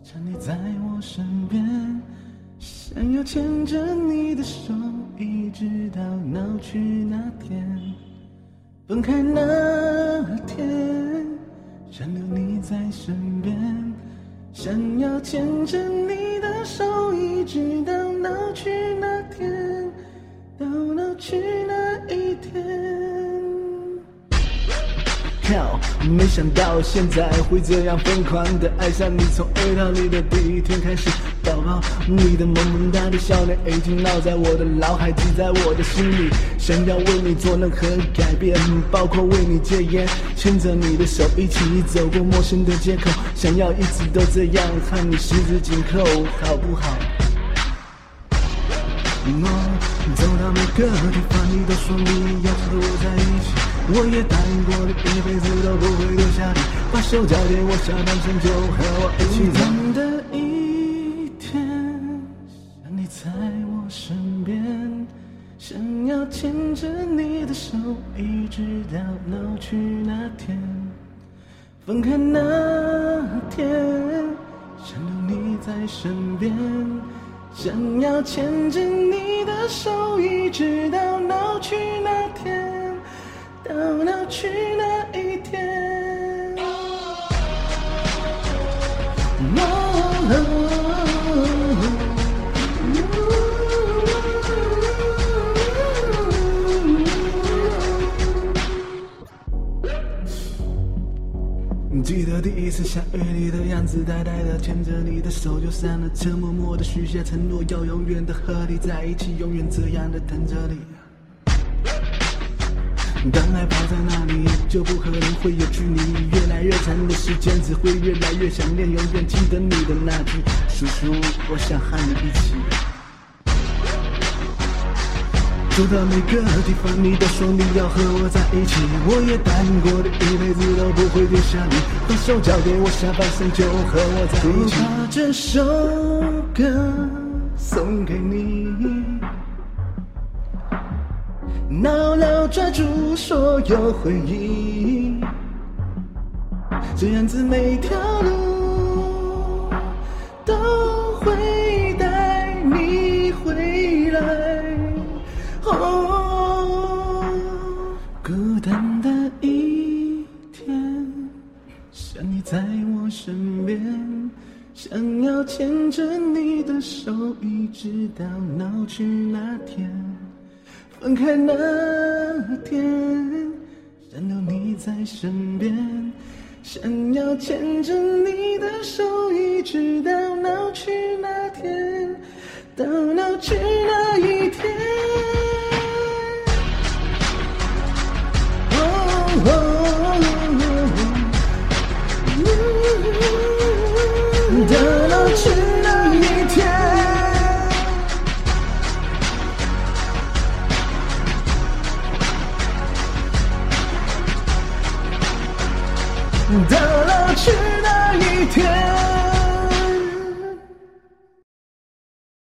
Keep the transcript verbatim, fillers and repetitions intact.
想你在我身边，想要牵着你的手，一直到老去那天。分开那天，想留你在身边，想要牵着你的手，一直到老去那天，到老去那一天。靠，没想到现在会这样疯狂的爱上你，从遇到你的第一天开始，宝宝，你的萌萌哒的笑脸已经烙在我的脑海，记在我的心里。想要为你做任何改变，包括为你戒烟，牵着你的手一起走过陌生的街口，想要一直都这样和你十指紧扣，好不好？我走到每个地方，你都说你要和我在一起，我也答应过你一辈子都不会丢下你，把手交给我，下半生就和我一起走。冷的一天，想你在我身边，想要牵着你的手，一直到老去那天。分开那天，想留你在身边，想要牵着你的手，一直到老去那天，到老去那一天。哦记得第一次相遇你的样子，呆呆的牵着你的手就散了，沉默默的许下承诺，要永远的和你在一起，永远这样的等着你。当爱跑在那里，就不可能会有距离，越来越长的时间，只会越来越想念，永远记得你的那句叔叔，我想和你一起。走到每个地方，你都说你要和我在一起，我也答应过你一辈子都不会丢下你，把手交给我，下半生就和我在一起。把这首歌送给你，牢牢抓住所有回忆，这样子每条路都会带你回来。哦，孤单的一天，想你在我身边，想要牵着你的手，一直到老去那天。分开那天，想留你在身边，想要牵着你的手，一直到老去那天，到老去那一天。哦哦到老去那一天。到老去那一天。